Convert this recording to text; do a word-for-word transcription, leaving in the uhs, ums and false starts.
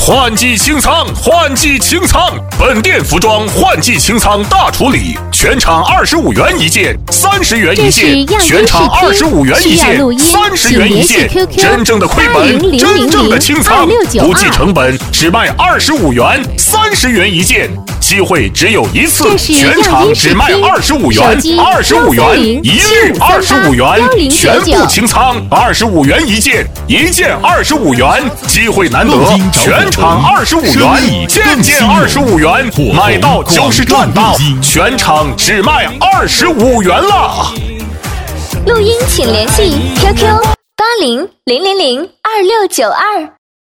换季清仓，换季清仓！本店服装换季清仓大处理，全场二十五元一件，三十元一件，全场二十五元一件，三十元一件。真正的亏本，真正的清仓，不计成本，只卖二十五元，三十元一件。机会只有一次，全场只卖二十五元，二十五元，一律二十五元，全部清仓，二十五元一件，一件二十五元，机会难得，全场二十五元，件件二十五元，买到就是赚到，全场只卖二十五元了。 录音请联系 Q Q 八零零零零二六九二。